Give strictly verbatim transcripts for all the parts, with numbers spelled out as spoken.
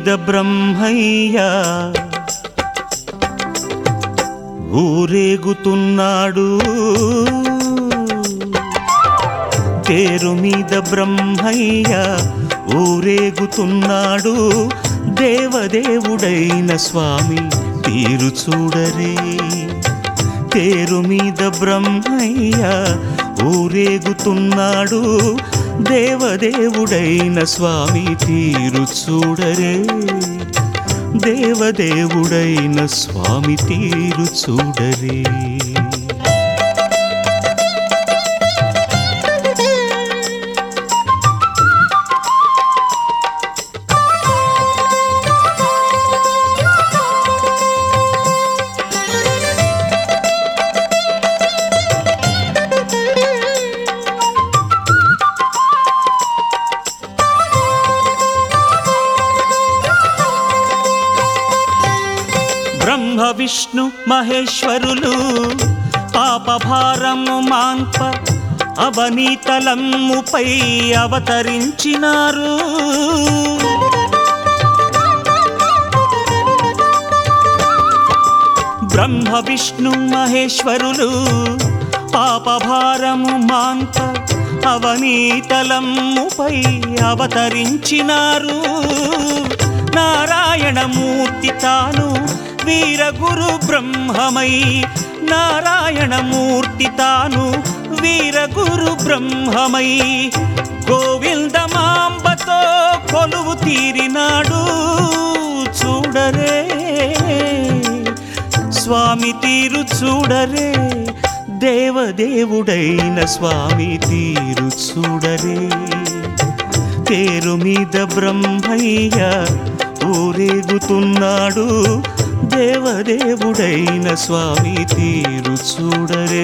మీద బ్రహ్మయ్య ఊరేగుతున్నాడు, తేరు మీద బ్రహ్మయ్య ఊరేగుతున్నాడు, దేవదేవుడైన స్వామి తీరు చూడరే. తేరు మీద బ్రహ్మయ్య ఊరేగుతున్నాడు, దేవదేవుడైన స్వామి తీరు చూడరే. దేవదేవుడైన స్వామి తీరు చూడరే. బ్రహ్మ విష్ణు మహేశ్వరులు పాపభారము మాన్ప అవనీతలమ్ముపై అవతరించినారు. బ్రహ్మ విష్ణు మహేశ్వరులు పాపభారము మాన్ప అవనీతలమ్ముపై అవతరించినారు. నారాయణమూర్తి తాను వీరగురు బ్రహ్మమై, నారాయణమూర్తి తాను వీరగురు బ్రహ్మమై, గోవిందమాంబతో కొలువు తీరినాడు. చూడరే స్వామి తీరు చూడరే, దేవదేవుడైన స్వామి తీరు చూడరే. తేరు మీద బ్రహ్మయ్య ఊరేగుతున్నాడు, దేవదేవుడైన స్వామి తీరు చూడరే.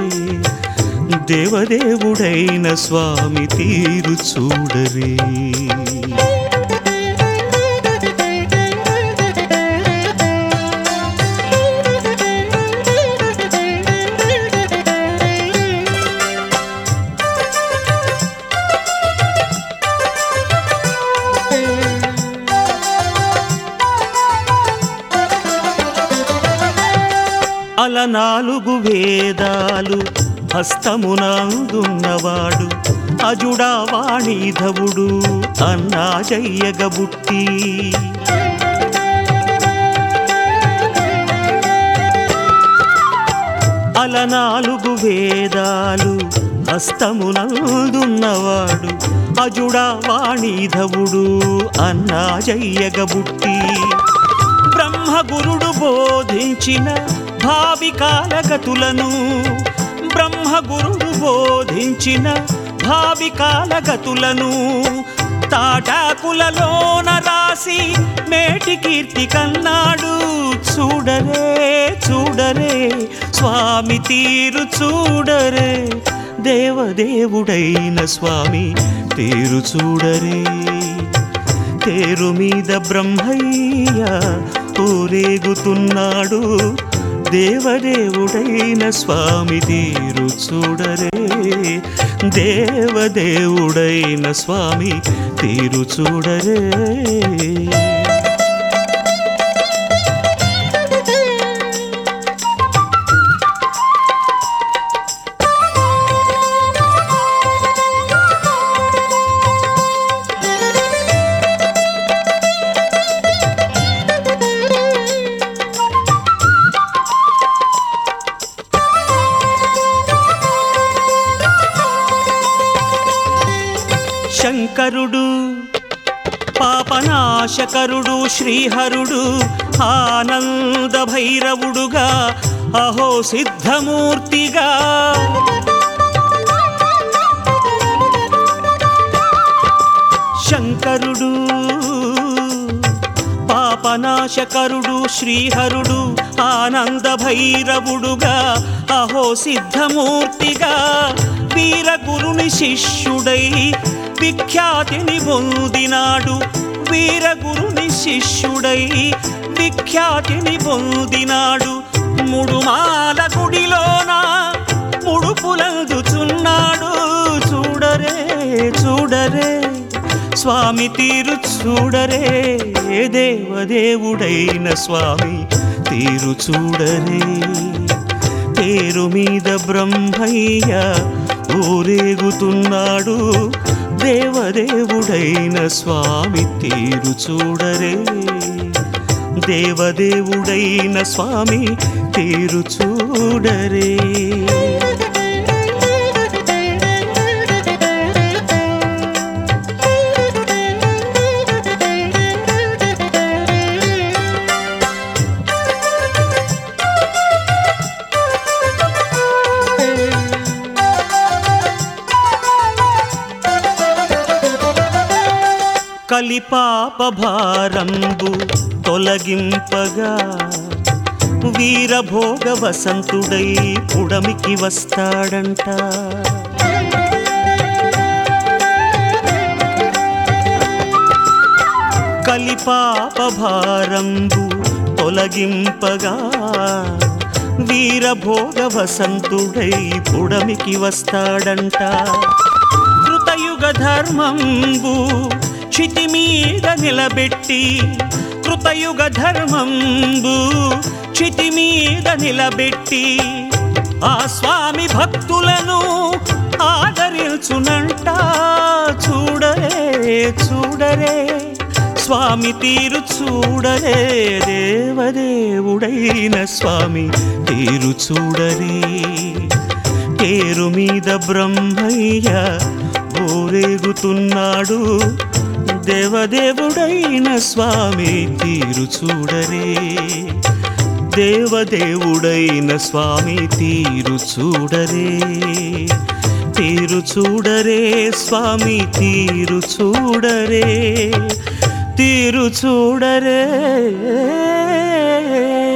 దేవదేవుడైన స్వామి తీరు చూడరే. అల నాలుగు వేదాలు హస్తమునందున్నవాడు, అజుడా వాణీధవుడు అన్నా జయ్యగబుట్టి. అల నాలుగు వేదాలు హస్తమునందున్నవాడు, అజుడా వాణీధవుడు అన్నా జయ్యగబుట్టి. బ్రహ్మగురుడు బోధించిన భావికాలగతులను, బ్రహ్మగురుడు బోధించిన భావికాలగతులను తాటాకులలోన రాసి మేటి కీర్తి కన్నాడు. చూడరే చూడరే స్వామి తీరు చూడరే, దేవదేవుడైన స్వామి తీరు చూడరే. తేరు మీద బ్రహ్మయ్య ఊరేగుతున్నాడు, దేవదేవుడైన స్వామి తీరు చూడరే. దేవదేవుడైన స్వామి తీరు చూడరే. శంకరుడు పాపనాశకరుడు శ్రీహరుడు ఆనంద భైరవుడుగా అహో సిద్ధమూర్తిగా. శంకరుడు పాపనాశకరుడు శ్రీహరుడు ఆనంద భైరవుడుగా అహో సిద్ధమూర్తిగా, వీరగురుని శిష్యుడై విఖ్యాతిని పొందినాడు. వీరగురుని శిష్యుడై విఖ్యాతిని పొందినాడు. ముడుమాల గుడిలోన ముడుపులందుచున్నాడు. చూడరే చూడరే స్వామి తీరు చూడరే దేవదేవుడైన స్వామి తీరు చూడరే తేరు మీద బ్రహ్మయ్య ఊరేగుతున్నాడు దేవదేవుడైన స్వామి తీరు చూడరే దేవదేవుడైన స్వామి తీరు చూడరే కలిపాప భారంబు తొలగింపగా వీరభోగ వసంతుడై పుడమికి వస్తాడంట కలిపాప భారంబు తొలగింపగా వీరభోగ వసంతుడై పుడమికి వస్తాడంట కృతయుగ ధర్మంబు చితి మీద నిలబెట్టి కృతయుగ ధర్మంబు చితి మీద నిలబెట్టి ఆ స్వామి భక్తులను ఆదరించునంట చూడరే చూడరే స్వామి తీరు చూడరే దేవదేవుడైన స్వామి తీరు చూడరే తేరు మీద బ్రహ్మయ్య ఊరేగుతున్నాడు దేవదేవుడైన స్వామి తీరు చూడరే దేవదేవుడైన స్వామి తీరు చూడరే తీరు చూడరే స్వామి తీరు చూడరే తీరు చూడరే